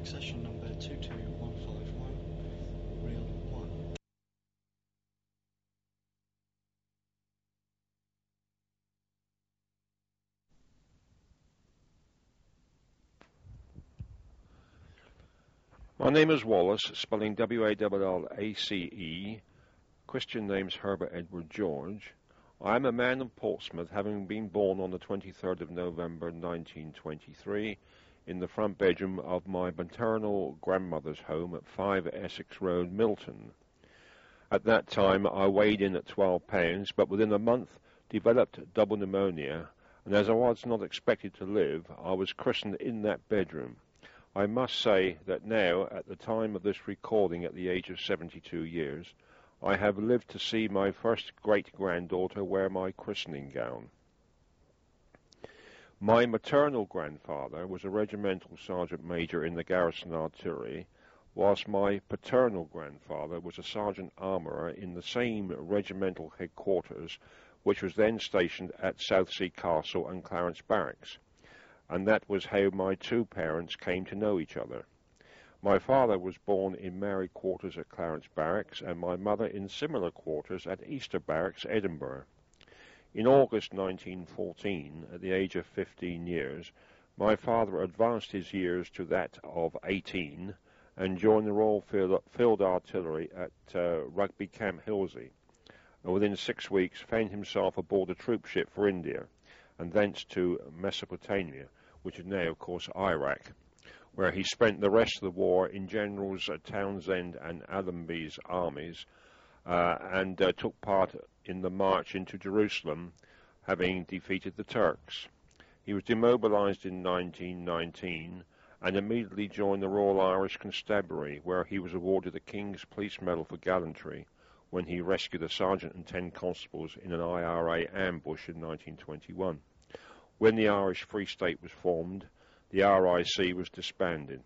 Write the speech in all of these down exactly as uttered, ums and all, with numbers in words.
session number two two one five one, reel one. My name is Wallace, spelling W A L L A C E. Christian name's Herbert Edward George. I am a man of Portsmouth, having been born on the twenty-third of November nineteen twenty-three in the front bedroom of my maternal grandmother's home at five Essex Road, Milton. At that time I weighed in at twelve pounds, but within a month developed double pneumonia, and as I was not expected to live, I was christened in that bedroom. I must say that now, at the time of this recording at the age of seventy-two years, I have lived to see my first great-granddaughter wear my christening gown. My maternal grandfather was a regimental sergeant major in the garrison artillery, whilst my paternal grandfather was a sergeant armourer in the same regimental headquarters, which was then stationed at Southsea Castle and Clarence Barracks, and that was how my two parents came to know each other. My father was born in married quarters at Clarence Barracks, and my mother in similar quarters at Easter Barracks, Edinburgh. In August nineteen fourteen, at the age of fifteen years, my father advanced his years to that of eighteen and joined the Royal Field, Field Artillery at uh, Rugby Camp Hilsey, and within six weeks found himself aboard a troop ship for India, and thence to Mesopotamia, which is now, of course, Iraq, where he spent the rest of the war in Generals uh, Townsend and Allenby's armies, uh, and uh, took part in the march into Jerusalem, having defeated the Turks. He was demobilized in nineteen nineteen and immediately joined the Royal Irish Constabulary, where he was awarded the King's Police Medal for gallantry when he rescued a sergeant and ten constables in an I R A ambush in nineteen twenty-one. When the Irish Free State was formed, the R I C was disbanded.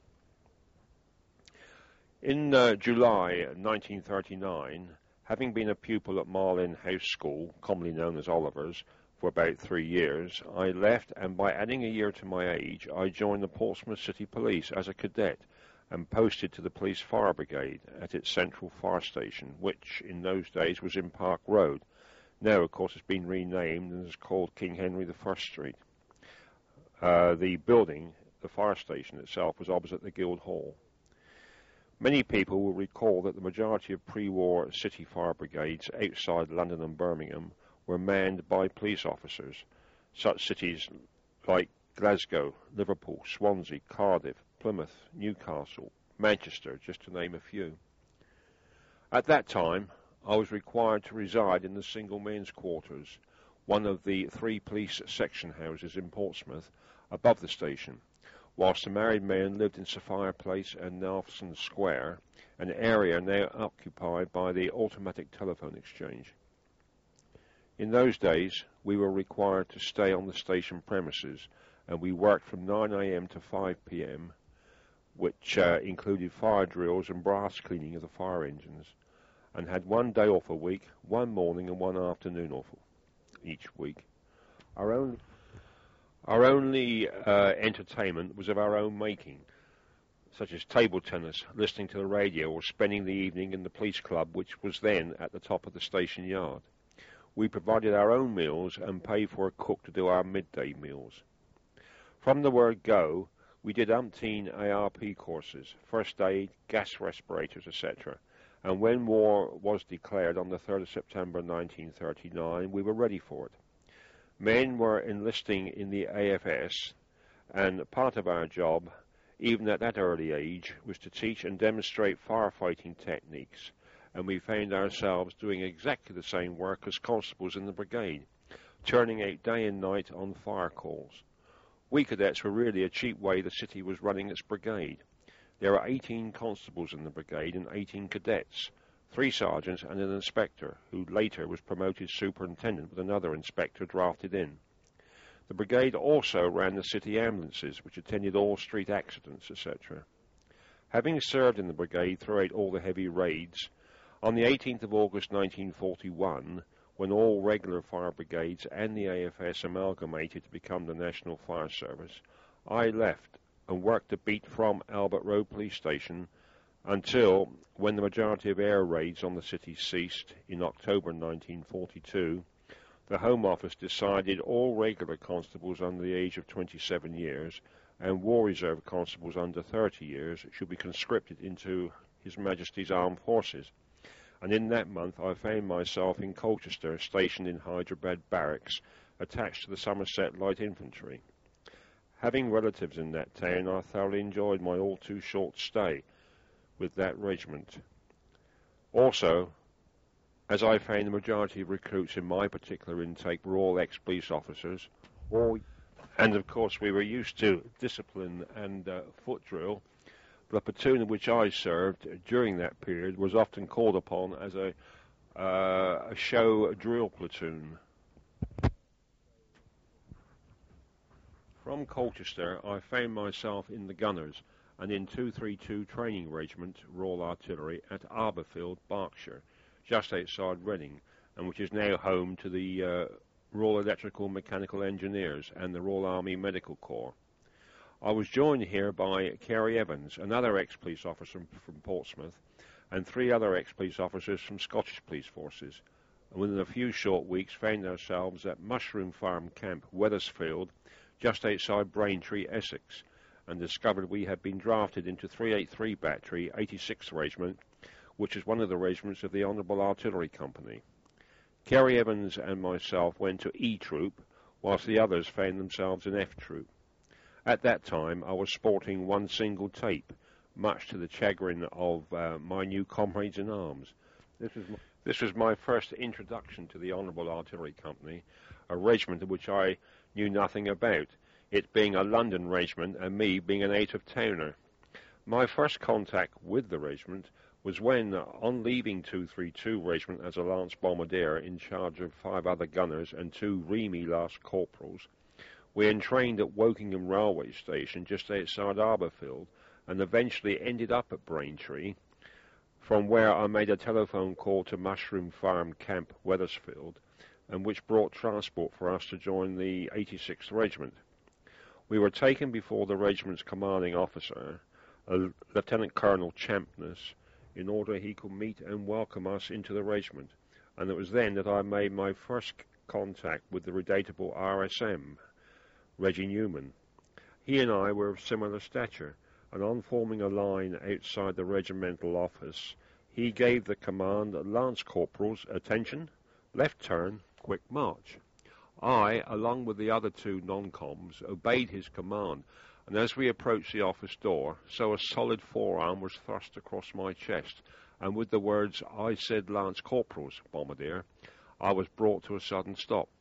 In uh, July nineteen thirty-nine, having been a pupil at Marlin House School, commonly known as Oliver's, for about three years, I left, and by adding a year to my age, I joined the Portsmouth City Police as a cadet and posted to the Police Fire Brigade at its central fire station, which in those days was in Park Road. Now, of course, it's been renamed and is called King Henry the First Street. Uh, the building, the fire station itself, was opposite the Guildhall. Many people will recall that the majority of pre-war city fire brigades outside London and Birmingham were manned by police officers. Such cities like Glasgow, Liverpool, Swansea, Cardiff, Plymouth, Newcastle, Manchester, just to name a few. At that time, I was required to reside in the single men's quarters, one of the three police section houses in Portsmouth, above the station, whilst the married men lived in Sophia Place and Nelson Square, an area now occupied by the automatic telephone exchange. In those days, we were required to stay on the station premises, and we worked from nine a m to five p m, which uh, included fire drills and brass cleaning of the fire engines, and had one day off a week, one morning and one afternoon off each week. Our own Our only uh, entertainment was of our own making, such as table tennis, listening to the radio, or spending the evening in the police club, which was then at the top of the station yard. We provided our own meals and paid for a cook to do our midday meals. From the word go, we did umpteen A R P courses, first aid, gas respirators, et cetera, and when war was declared on the third of September nineteen thirty-nine, we were ready for it. Men were enlisting in the A F S, and part of our job, even at that early age, was to teach and demonstrate firefighting techniques, and we found ourselves doing exactly the same work as constables in the brigade, turning out day and night on fire calls. We cadets were really a cheap way the city was running its brigade. There were eighteen constables in the brigade and eighteen cadets, three sergeants and an inspector, who later was promoted superintendent with another inspector drafted in. The brigade also ran the city ambulances, which attended all street accidents, et cetera. Having served in the brigade throughout all the heavy raids, on the eighteenth of August nineteen forty-one, when all regular fire brigades and the A F S amalgamated to become the National Fire Service, I left and worked the beat from Albert Road Police Station until, when the majority of air raids on the city ceased in October nineteen forty-two, the Home Office decided all regular constables under the age of twenty-seven years and War Reserve constables under thirty years should be conscripted into His Majesty's Armed Forces. And in that month I found myself in Colchester, stationed in Hyderabad Barracks, attached to the Somerset Light Infantry. Having relatives in that town, I thoroughly enjoyed my all-too-short stay with that regiment. Also, as I found the majority of recruits in my particular intake were all ex-police officers, all, and of course we were used to discipline and uh, foot drill, the platoon in which I served during that period was often called upon as a, uh, a show drill platoon. From Colchester, I found myself in the Gunners and in two thirty-two Training Regiment, Royal Artillery, at Arborfield, Berkshire, just outside Reading, and which is now home to the uh, Royal Electrical Mechanical Engineers and the Royal Army Medical Corps. I was joined here by Kerry Evans, another ex-police officer from, from Portsmouth, and three other ex-police officers from Scottish Police Forces, and within a few short weeks found ourselves at Mushroom Farm Camp, Wethersfield, just outside Braintree, Essex, and discovered we had been drafted into three eighty-three Battery, eighty-sixth Regiment, which is one of the regiments of the Honourable Artillery Company. Kerry Evans and myself went to E Troop, whilst the others found themselves in F Troop. At that time, I was sporting one single tape, much to the chagrin of uh, my new comrades in arms. This was, my, this was my first introduction to the Honourable Artillery Company, a regiment of which I knew nothing about, it being a London regiment and me being an out-of-towner. My first contact with the regiment was when, on leaving two thirty-two Regiment as a Lance Bombardier in charge of five other gunners and two Remy Last Corporals, we entrained at Wokingham Railway Station just outside Arborfield and eventually ended up at Braintree, from where I made a telephone call to Mushroom Farm Camp, Wethersfield, and which brought transport for us to join the eighty-sixth Regiment. We were taken before the regiment's commanding officer, a Lieutenant Colonel Champness, in order he could meet and welcome us into the regiment, and it was then that I made my first contact with the redoubtable R S M, Reggie Newman. He and I were of similar stature, and on forming a line outside the regimental office, he gave the command, Lance Corporals, attention, left turn, quick march. I, along with the other two non-coms, obeyed his command, and as we approached the office door, so a solid forearm was thrust across my chest, and with the words, I said Lance Corporals, Bombardier, I was brought to a sudden stop.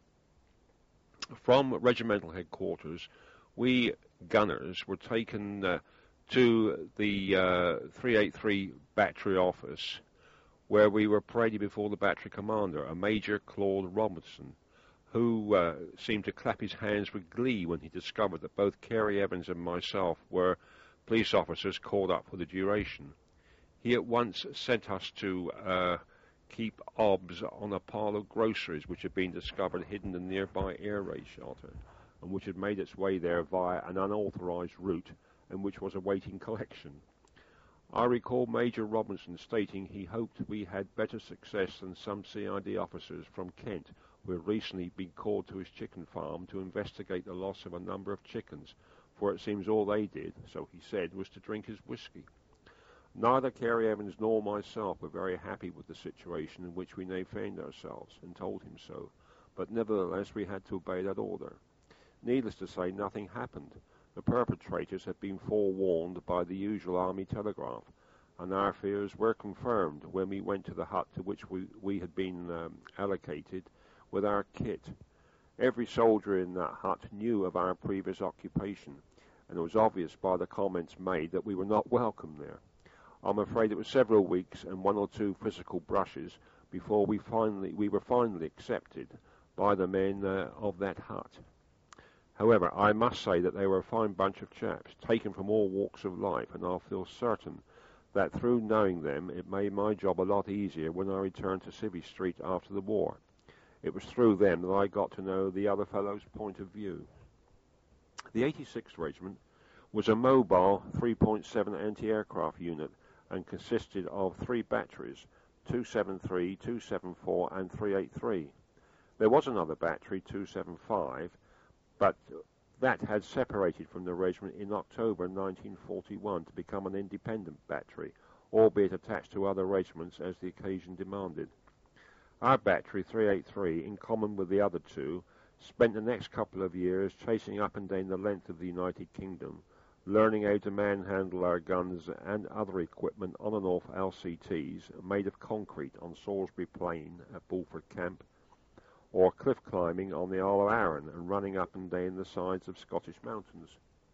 From regimental headquarters, we gunners were taken uh, to the uh, three eighty-three Battery office, where we were paraded before the battery commander, a Major Claude Robinson, who uh, seemed to clap his hands with glee when he discovered that both Kerry Evans and myself were police officers called up for the duration. He at once sent us to uh, keep obs on a pile of groceries which had been discovered hidden in the nearby air raid shelter, and which had made its way there via an unauthorized route and which was awaiting collection. I recall Major Robinson stating he hoped we had better success than some C I D officers from Kent who had recently been called to his chicken farm to investigate the loss of a number of chickens, for it seems all they did, so he said, was to drink his whiskey. Neither Kerry Evans nor myself were very happy with the situation in which we now found ourselves, and told him so, but nevertheless we had to obey that order. Needless to say, nothing happened. The perpetrators had been forewarned by the usual army telegraph, and our fears were confirmed when we went to the hut to which we, we had been um, allocated with our kit. Every soldier in that hut knew of our previous occupation, and it was obvious by the comments made that we were not welcome there. I'm afraid it was several weeks and one or two physical brushes before we finally we were finally accepted by the men uh, of that hut. However, I must say that they were a fine bunch of chaps, taken from all walks of life, and I feel certain that through knowing them it made my job a lot easier when I returned to Civvy Street after the war. It was through them that I got to know the other fellow's point of view. The eighty-sixth Regiment was a mobile three point seven anti-aircraft unit and consisted of three batteries, two seventy-three, two seventy-four and three eighty-three. There was another battery, two seventy-five, but that had separated from the regiment in October nineteen forty-one to become an independent battery, albeit attached to other regiments as the occasion demanded. Our battery, three eighty-three, in common with the other two, spent the next couple of years chasing up and down the length of the United Kingdom, learning how to manhandle our guns and other equipment on and off L C Ts made of concrete on Salisbury Plain at Bulford Camp, or cliff climbing on the Isle of Arran and running up and down the sides of Scottish mountains.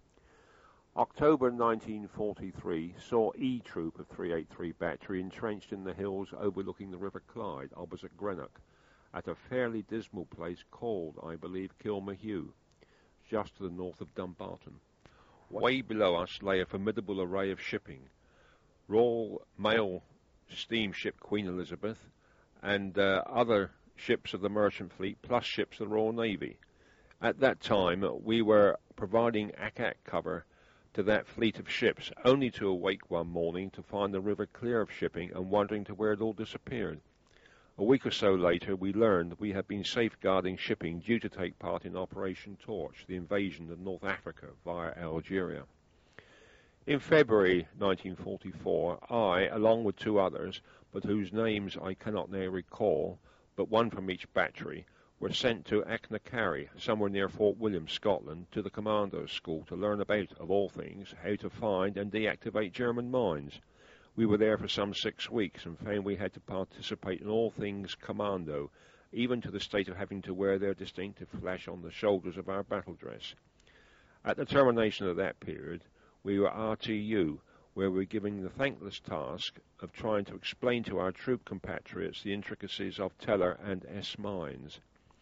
October nineteen forty-three saw E Troop of three eighty-three Battery entrenched in the hills overlooking the River Clyde opposite Greenock, at a fairly dismal place called, I believe, Kilmahue, just to the north of Dumbarton. Way below us lay a formidable array of shipping, Royal Mail steamship Queen Elizabeth, and uh, other ships of the merchant fleet, plus ships of the Royal Navy. At that time, we were providing ack-ack cover to that fleet of ships, only to awake one morning to find the river clear of shipping and wondering to where it all disappeared. A week or so later, we learned that we had been safeguarding shipping due to take part in Operation Torch, the invasion of North Africa via Algeria. In February nineteen forty-four, I, along with two others, but whose names I cannot now recall, but one from each battery, were sent to Achnacarry, somewhere near Fort William, Scotland, to the Commandos School to learn about, of all things, how to find and deactivate German mines. We were there for some six weeks and found we had to participate in all things commando, even to the state of having to wear their distinctive flash on the shoulders of our battle dress. At the termination of that period, we were R T U, where we were given the thankless task of trying to explain to our troop compatriots the intricacies of Teller and S mines.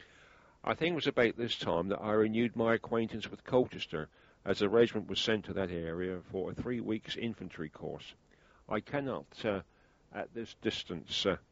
I think it was about this time that I renewed my acquaintance with Colchester, as the regiment was sent to that area for a three weeks infantry course. I cannot, uh, at this distance uh,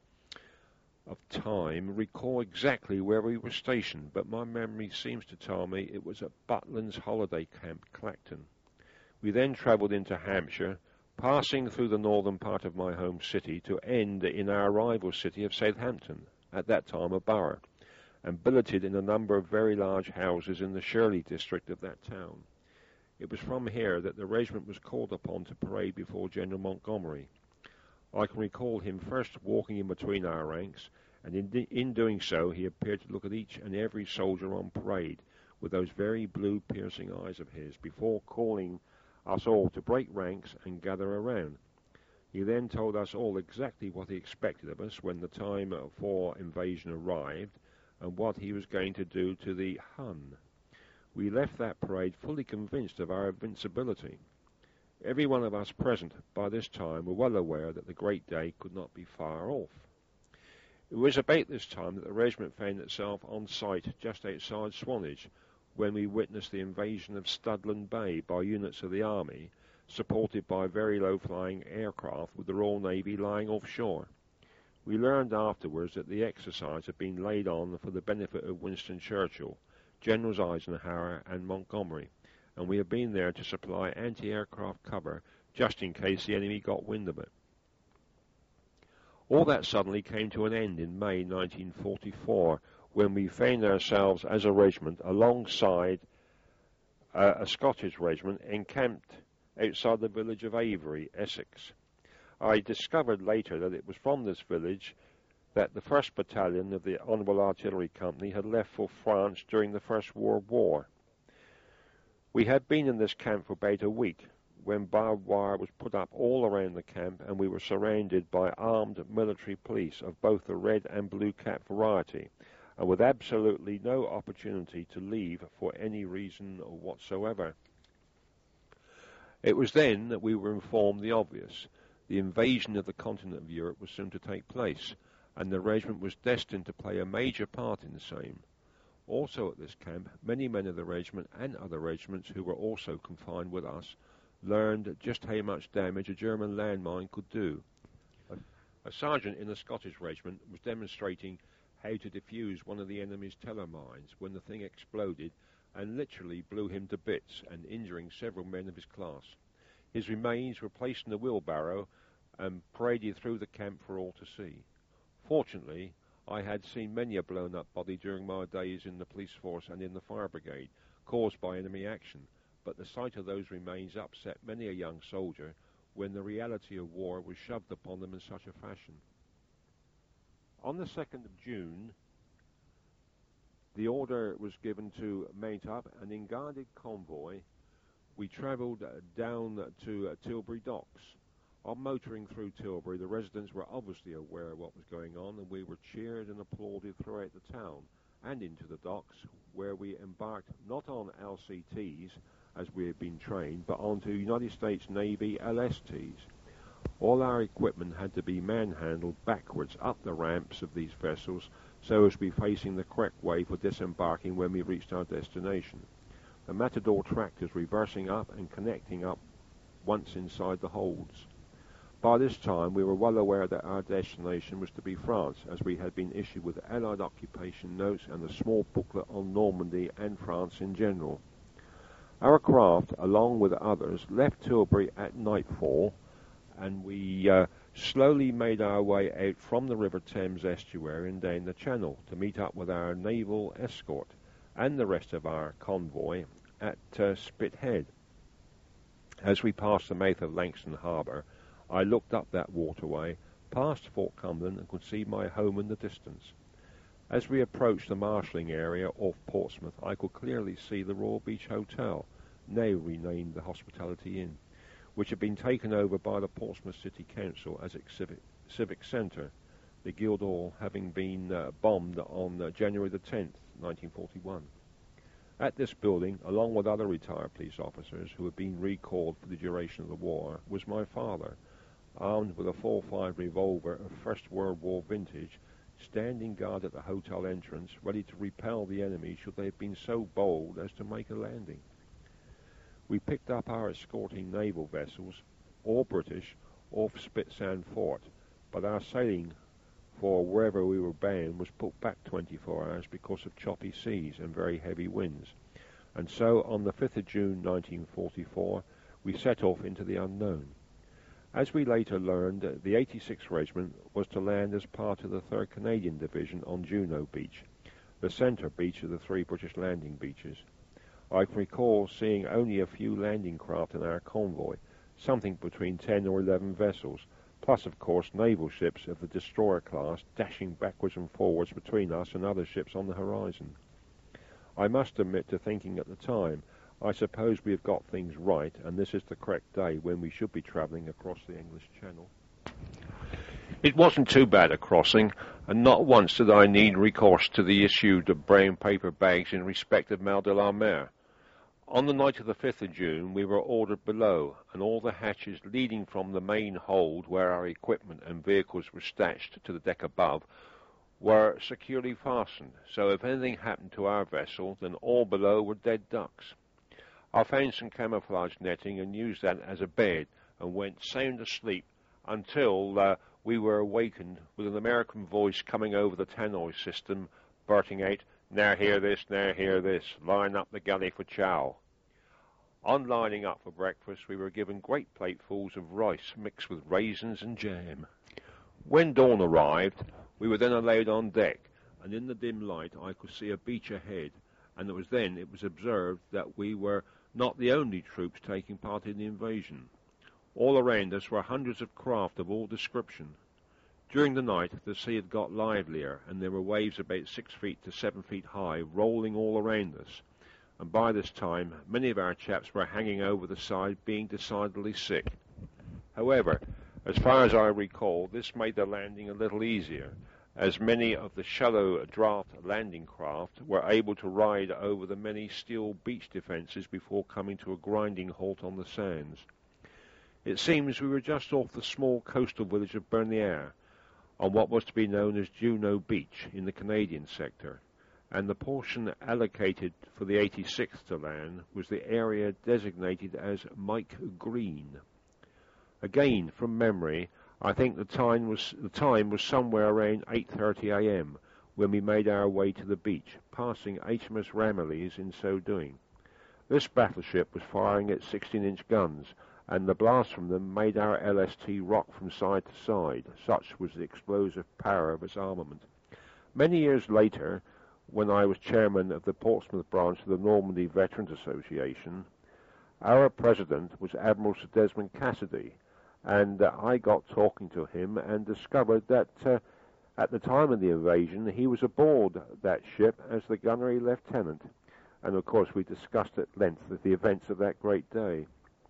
of time, recall exactly where we were stationed, but my memory seems to tell me it was at Butland's holiday camp, Clacton. We then travelled into Hampshire, passing through the northern part of my home city to end in our rival city of Southampton, at that time a borough, and billeted in a number of very large houses in the Shirley district of that town. It was from here that the regiment was called upon to parade before General Montgomery. I can recall him first walking in between our ranks, and in, in doing so he appeared to look at each and every soldier on parade with those very blue piercing eyes of his before calling us all to break ranks and gather around. He then told us all exactly what he expected of us when the time for invasion arrived and what he was going to do to the Hun. We left that parade fully convinced of our invincibility. Every one of us present by this time were well aware that the great day could not be far off. It was about this time that the regiment found itself on site just outside Swanage, when we witnessed the invasion of Studland Bay by units of the Army, supported by very low-flying aircraft with the Royal Navy lying offshore. We learned afterwards that the exercise had been laid on for the benefit of Winston Churchill, Generals Eisenhower and Montgomery, and we had been there to supply anti-aircraft cover just in case the enemy got wind of it. All that suddenly came to an end in May nineteen forty-four, when we found ourselves as a regiment alongside uh, a Scottish regiment encamped outside the village of Avery, Essex. I discovered later that it was from this village that the first Battalion of the Honourable Artillery Company had left for France during the First World War. We had been in this camp for about a week when barbed wire was put up all around the camp, and we were surrounded by armed military police of both the red and blue cap variety, and with absolutely no opportunity to leave for any reason whatsoever. It was then that we were informed the obvious. The invasion of the continent of Europe was soon to take place, and the regiment was destined to play a major part in the same. Also at this camp, many men of the regiment and other regiments who were also confined with us learned just how much damage a German landmine could do. A, a sergeant in a Scottish regiment was demonstrating how to defuse one of the enemy's Teller mines when the thing exploded and literally blew him to bits and injuring several men of his class. His remains were placed in a wheelbarrow and paraded through the camp for all to see. Fortunately, I had seen many a blown-up body during my days in the police force and in the fire brigade, caused by enemy action, but the sight of those remains upset many a young soldier when the reality of war was shoved upon them in such a fashion. On the second of June, the order was given to mount up, and in guarded convoy, we travelled down to uh, Tilbury Docks. On motoring through Tilbury, the residents were obviously aware of what was going on, and we were cheered and applauded throughout the town and into the docks, where we embarked not on L C Ts, as we had been trained, but onto United States Navy L S Ts. All our equipment had to be manhandled backwards up the ramps of these vessels so as to be facing the correct way for disembarking when we reached our destination. The Matador tractors reversing up and connecting up once inside the holds. By this time we were well aware that our destination was to be France, as we had been issued with Allied occupation notes and a small booklet on Normandy and France in general. Our craft, along with others, left Tilbury at nightfall, and we uh, slowly made our way out from the River Thames estuary and down the Channel to meet up with our naval escort and the rest of our convoy at uh, Spithead. As we passed the mouth of Langston Harbour, I looked up that waterway, past Fort Cumberland, and could see my home in the distance. As we approached the marshalling area off Portsmouth, I could clearly see the Royal Beach Hotel, now renamed the Hospitality Inn, which had been taken over by the Portsmouth City Council as its civic, civic centre, the Guildhall having been uh, bombed on uh, January the tenth, nineteen forty-one. At this building, along with other retired police officers who had been recalled for the duration of the war, was my father, armed with a four five revolver of First World War vintage, standing guard at the hotel entrance, ready to repel the enemy should they have been so bold as to make a landing. We picked up our escorting naval vessels, all British, off Spitsand Fort, but our sailing for wherever we were bound was put back twenty-four hours because of choppy seas and very heavy winds. And so on the fifth of June nineteen forty-four, we set off into the unknown. As we later learned, the eighty-sixth Regiment was to land as part of the third Canadian Division on Juno Beach, the centre beach of the three British landing beaches. I can recall seeing only a few landing craft in our convoy, something between ten or eleven vessels, plus, of course, naval ships of the destroyer class dashing backwards and forwards between us and other ships on the horizon. I must admit to thinking at the time, I suppose we have got things right, and this is the correct day when we should be travelling across the English Channel. It wasn't too bad a crossing, and not once did I need recourse to the issued brown paper bags in respect of Mal de la Mer. On the night of the fifth of June, we were ordered below, and all the hatches leading from the main hold, where our equipment and vehicles were stashed, to the deck above, were securely fastened, so if anything happened to our vessel, then all below were dead ducks. I found some camouflage netting and used that as a bed, and went sound asleep until uh, we were awakened with an American voice coming over the tannoy system, blurting out, "Now hear this, now hear this, line up the galley for chow." On lining up for breakfast, we were given great platefuls of rice mixed with raisins and jam. When dawn arrived, we were then allowed on deck, and in the dim light I could see a beach ahead, and it was then it was observed that we were not the only troops taking part in the invasion. All around us were hundreds of craft of all description. During the night, the sea had got livelier, and there were waves about six feet to seven feet high rolling all around us. And by this time, many of our chaps were hanging over the side, being decidedly sick. However, as far as I recall, this made the landing a little easier, as many of the shallow draft landing craft were able to ride over the many steel beach defences before coming to a grinding halt on the sands. It seems we were just off the small coastal village of Bernier, on what was to be known as Juno Beach in the Canadian sector, and the portion allocated for the eighty-sixth to land was the area designated as Mike Green. Again, from memory, I think the time was the time was somewhere around eight thirty a m, when we made our way to the beach, passing H M S Ramillies in so doing. This battleship was firing its sixteen-inch guns, and the blast from them made our L S T rock from side to side. Such was the explosive power of its armament. Many years later, when I was chairman of the Portsmouth branch of the Normandy Veterans Association, our president was Admiral Sir Desmond Cassidy, and uh, I got talking to him and discovered that uh, at the time of the invasion he was aboard that ship as the gunnery lieutenant, and of course we discussed at length the events of that great day.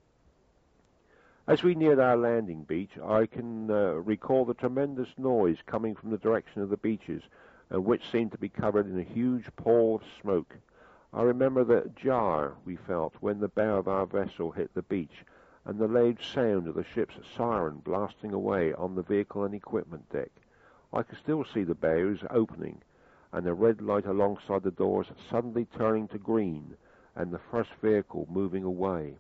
As we neared our landing beach, I can uh, recall the tremendous noise coming from the direction of the beaches, and which seemed to be covered in a huge pall of smoke. I remember the jar we felt when the bow of our vessel hit the beach, and the loud sound of the ship's siren blasting away on the vehicle and equipment deck. I could still see the bows opening, and the red light alongside the doors suddenly turning to green, and the first vehicle moving away.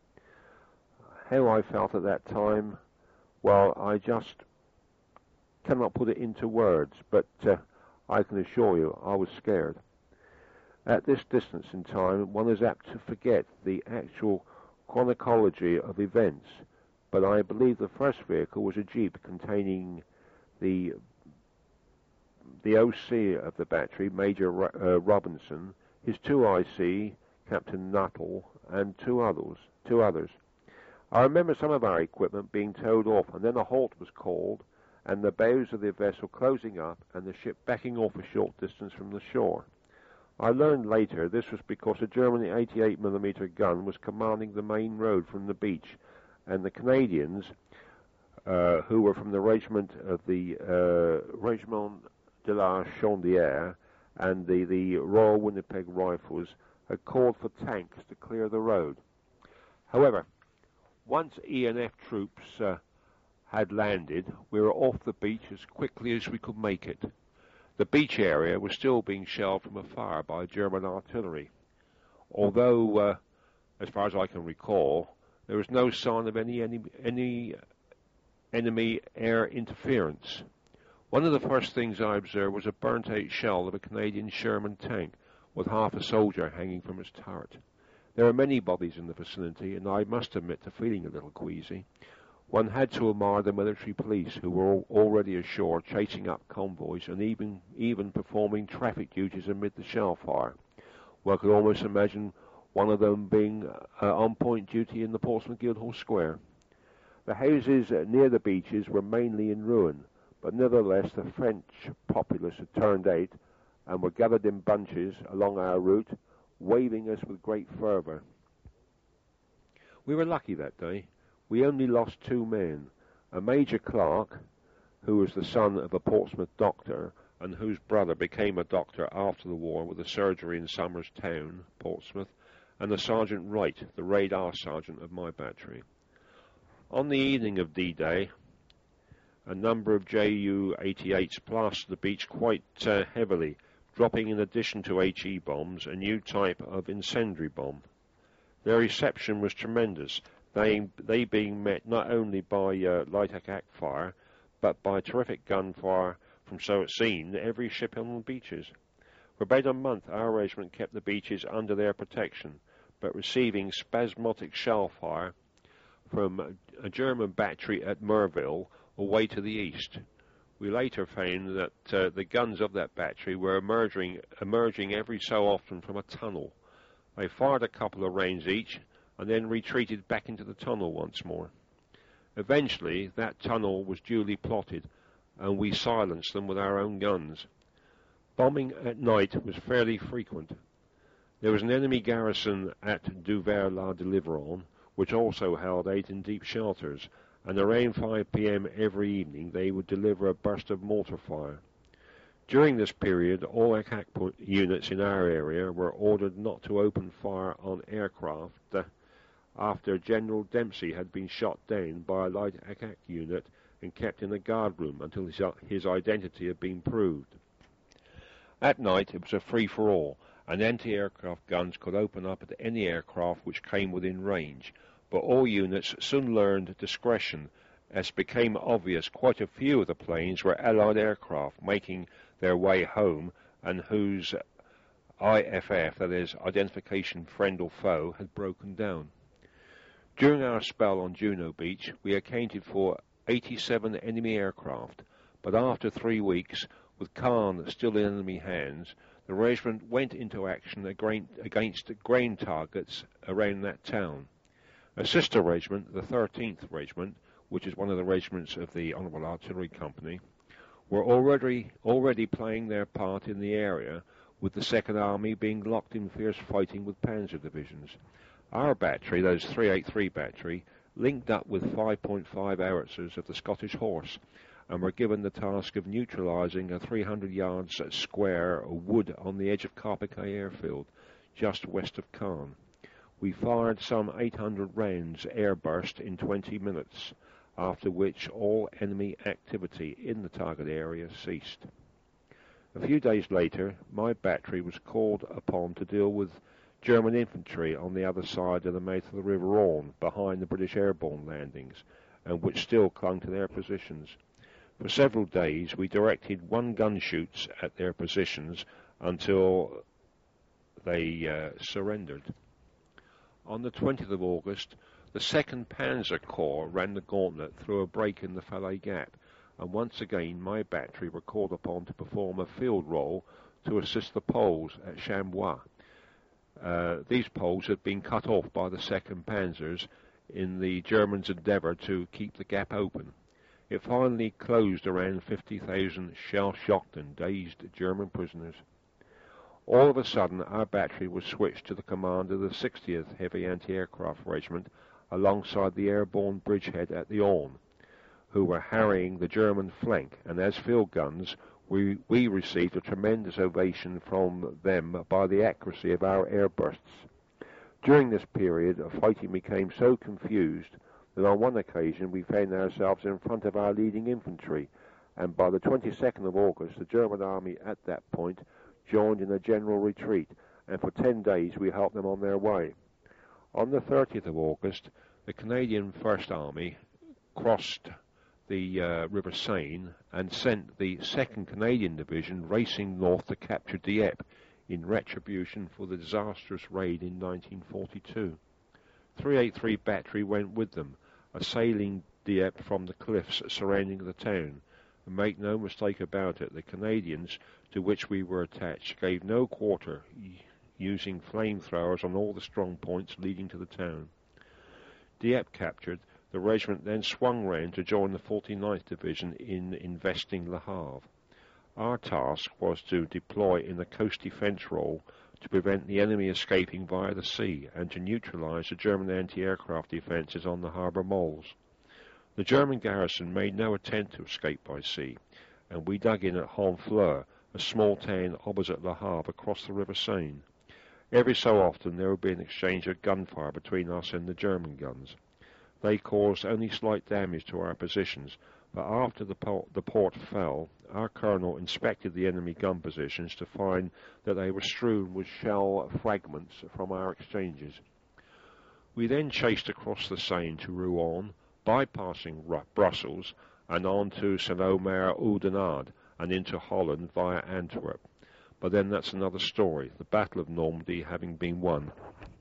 How I felt at that time, well, I just cannot put it into words, but uh, I can assure you I was scared. At this distance in time, one is apt to forget the actual chronology of events, but I believe the first vehicle was a jeep containing the the O C of the battery, Major uh, Robinson, his two I C, Captain Nuttall, and two others. Two others. I remember some of our equipment being towed off, and then a halt was called, and the bows of the vessel closing up, and the ship backing off a short distance from the shore. I learned later this was because a German eighty-eight millimeter gun was commanding the main road from the beach, and the Canadians, uh, who were from the regiment of the uh, Regiment de la Chaudière and the, the Royal Winnipeg Rifles, had called for tanks to clear the road. However, once E N F troops uh, had landed, we were off the beach as quickly as we could make it. The beach area was still being shelled from afar by German artillery, although, uh, as far as I can recall, there was no sign of any, any, any enemy air interference. One of the first things I observed was a burnt-out shell of a Canadian Sherman tank with half a soldier hanging from its turret. There were many bodies in the vicinity, and I must admit to feeling a little queasy. One had to admire the military police, who were already ashore chasing up convoys and even even performing traffic duties amid the shell fire. One could almost imagine one of them being uh, on point duty in the Portsmouth Guildhall Square. The houses near the beaches were mainly in ruin, but nevertheless the French populace had turned out and were gathered in bunches along our route, waving us with great fervour. We were lucky that day. We only lost two men, a Major Clark, who was the son of a Portsmouth doctor, and whose brother became a doctor after the war with a surgery in Somers Town, Portsmouth, and a Sergeant Wright, the radar sergeant of my battery. On the evening of D-Day, a number of J U eighty-eights plastered the beach quite uh, heavily, dropping in addition to H E bombs a new type of incendiary bomb. Their reception was tremendous, They, they being met not only by uh, light attack fire, but by terrific gunfire from, so it seemed, every ship on the beaches. For about a month our regiment kept the beaches under their protection, but receiving spasmodic shell fire from a German battery at Merville, away to the east. We later found that uh, the guns of that battery were emerging, emerging every so often from a tunnel. They fired a couple of rounds each, and then retreated back into the tunnel once more. Eventually, that tunnel was duly plotted, and we silenced them with our own guns. Bombing at night was fairly frequent. There was an enemy garrison at Douvres-la-Deliveron, which also held eight in deep shelters, and around five p m every evening they would deliver a burst of mortar fire. During this period, all attack units in our area were ordered not to open fire on aircraft uh, after General Dempsey had been shot down by a light attack unit and kept in a guard room until his, uh, his identity had been proved. At night it was a free-for-all, and anti-aircraft guns could open up at any aircraft which came within range, but all units soon learned discretion as became obvious, quite a few of the planes were Allied aircraft making their way home and whose I F F, that is, identification friend or foe, had broken down. During our spell on Juno Beach, we accounted for eighty-seven enemy aircraft, but after three weeks, with Caen still in enemy hands, the regiment went into action against grain targets around that town. A sister regiment, the thirteenth Regiment, which is one of the regiments of the Honourable Artillery Company, were already already playing their part in the area, with the Second Army being locked in fierce fighting with panzer divisions. Our battery, that is three eighty-three battery, linked up with five point five howitzers of the Scottish Horse, and were given the task of neutralising a three hundred yards square wood on the edge of Carpiquet airfield, just west of Caen. We fired some eight hundred rounds airburst in twenty minutes, after which all enemy activity in the target area ceased. A few days later, my battery was called upon to deal with German infantry on the other side of the mouth of the River Orne, behind the British airborne landings, and which still clung to their positions. For several days we directed one gun shoots at their positions until they uh, surrendered. On the twentieth of August, the second Panzer Corps ran the gauntlet through a break in the Falaise Gap, and once again my battery were called upon to perform a field role to assist the Poles at Chambois. Uh, these Poles had been cut off by the second Panzers in the Germans' endeavour to keep the gap open. It finally closed around fifty thousand shell-shocked and dazed German prisoners. All of a sudden, our battery was switched to the command of the sixtieth Heavy Anti-Aircraft Regiment alongside the airborne bridgehead at the Orne, who were harrying the German flank, and as field guns, we, we received a tremendous ovation from them by the accuracy of our airbursts. During this period, fighting became so confused that on one occasion we found ourselves in front of our leading infantry, and by the twenty-second of August, the German army at that point joined in a general retreat, and for ten days we helped them on their way. On the thirtieth of August, the Canadian First Army crossed the uh, River Seine and sent the second Canadian Division racing north to capture Dieppe in retribution for the disastrous raid in nineteen forty-two. three eighty-three Battery went with them, assailing Dieppe from the cliffs surrounding the town. And make no mistake about it, the Canadians to which we were attached gave no quarter, using flamethrowers on all the strong points leading to the town. Dieppe captured, the regiment then swung round to join the forty-ninth Division in investing Le Havre. Our task was to deploy in the coast defence role to prevent the enemy escaping via the sea and to neutralise the German anti-aircraft defences on the harbour moles. The German garrison made no attempt to escape by sea, and we dug in at Honfleur, a small town opposite Le Havre across the River Seine. Every so often there would be an exchange of gunfire between us and the German guns. They caused only slight damage to our positions, but after the port, the port fell, our colonel inspected the enemy gun positions to find that they were strewn with shell fragments from our exchanges. We then chased across the Seine to Rouen, bypassing Brussels, and on to Saint-Omer-Oudenarde, and into Holland via Antwerp. But then that's another story, the Battle of Normandy having been won.